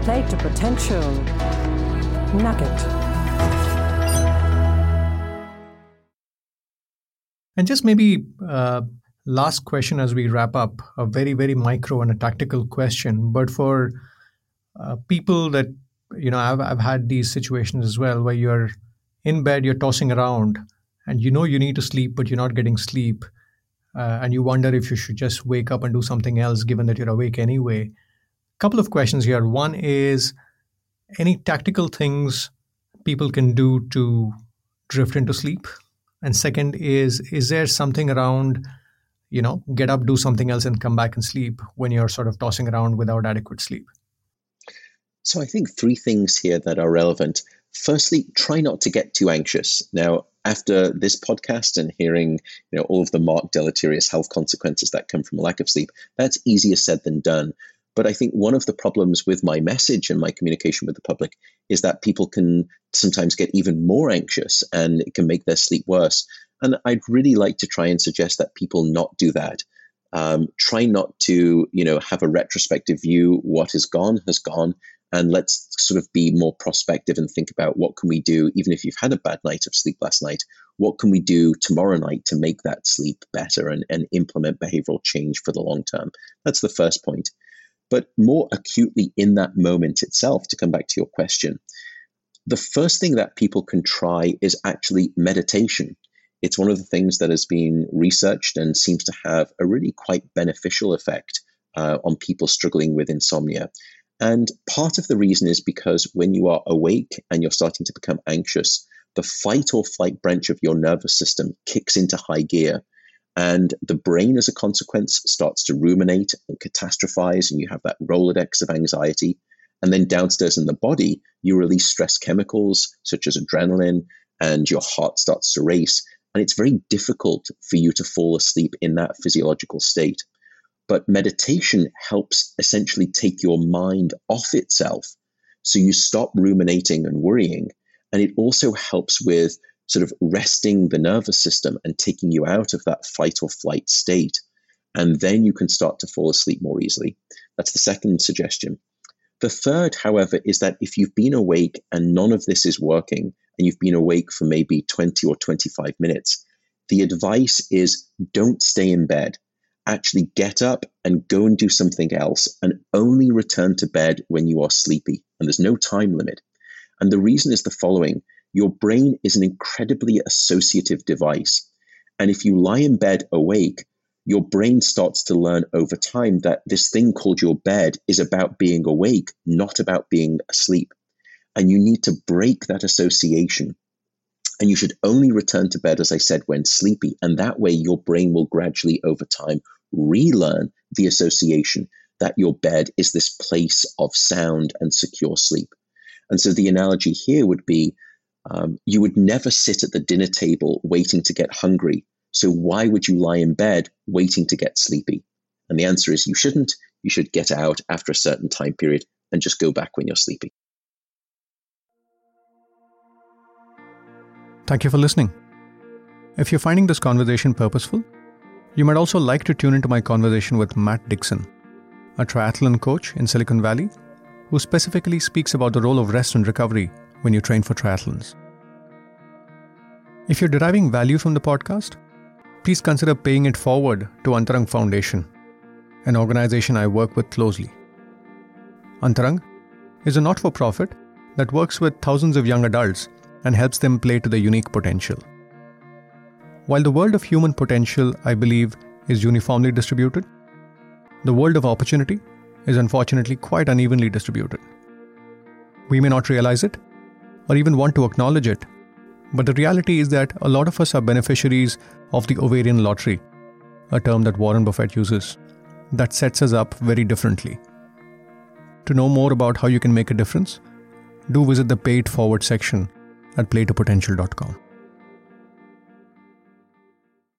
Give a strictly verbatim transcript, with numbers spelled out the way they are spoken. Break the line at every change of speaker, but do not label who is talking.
Play to Potential Nugget.
And just maybe uh, last question as we wrap up, a very, very micro and a tactical question. But for uh, people that, you know, I've, I've had these situations as well where you're in bed, you're tossing around and you know you need to sleep, but you're not getting sleep. Uh, and you wonder if you should just wake up and do something else given that you're awake anyway. Couple of questions here. One is, any tactical things people can do to drift into sleep? And second is, is there something around, you know, get up, do something else and come back and sleep when you're sort of tossing around without adequate sleep?
So I think three things here that are relevant. Firstly, try not to get too anxious. Now, after this podcast and hearing, you know, all of the marked deleterious health consequences that come from a lack of sleep, that's easier said than done. But I think one of the problems with my message and my communication with the public is that people can sometimes get even more anxious and it can make their sleep worse. And I'd really like to try and suggest that people not do that. Um, try not to, you know, have a retrospective view. What has gone has gone. And let's sort of be more prospective and think about what can we do, even if you've had a bad night of sleep last night, what can we do tomorrow night to make that sleep better and, and implement behavioral change for the long term? That's the first point. But more acutely in that moment itself, to come back to your question, the first thing that people can try is actually meditation. It's one of the things that has been researched and seems to have a really quite beneficial effect uh, on people struggling with insomnia. And part of the reason is because when you are awake and you're starting to become anxious, the fight or flight branch of your nervous system kicks into high gear. And the brain, as a consequence, starts to ruminate and catastrophize, and you have that Rolodex of anxiety. And then downstairs in the body, you release stress chemicals such as adrenaline, and your heart starts to race. And it's very difficult for you to fall asleep in that physiological state. But meditation helps essentially take your mind off itself. So you stop ruminating and worrying. And it also helps with sort of resting the nervous system and taking you out of that fight or flight state. And then you can start to fall asleep more easily. That's the second suggestion. The third, however, is that if you've been awake and none of this is working, and you've been awake for maybe twenty or twenty-five minutes, the advice is don't stay in bed. Actually get up and go and do something else, and only return to bed when you are sleepy. And there's no time limit. And the reason is the following. Your brain is an incredibly associative device. And if you lie in bed awake, your brain starts to learn over time that this thing called your bed is about being awake, not about being asleep. And you need to break that association. And you should only return to bed, as I said, when sleepy. And that way your brain will gradually over time relearn the association that your bed is this place of sound and secure sleep. And so the analogy here would be, um, you would never sit at the dinner table waiting to get hungry. So why would you lie in bed waiting to get sleepy? And the answer is you shouldn't. You should get out after a certain time period and just go back when you're sleepy.
Thank you for listening. If you're finding this conversation purposeful, you might also like to tune into my conversation with Matt Dixon, a triathlon coach in Silicon Valley, who specifically speaks about the role of rest and recovery when you train for triathlons. If you're deriving value from the podcast, please consider paying it forward to Antarang Foundation, an organization I work with closely. Antarang is a not-for-profit that works with thousands of young adults and helps them play to their unique potential. While the world of human potential, I believe, is uniformly distributed, the world of opportunity is unfortunately quite unevenly distributed. We may not realize it, or even want to acknowledge it, but the reality is that a lot of us are beneficiaries of the ovarian lottery, a term that Warren Buffett uses, that sets us up very differently. To know more about how you can make a difference, do visit the Pay It Forward section at play to potential dot com.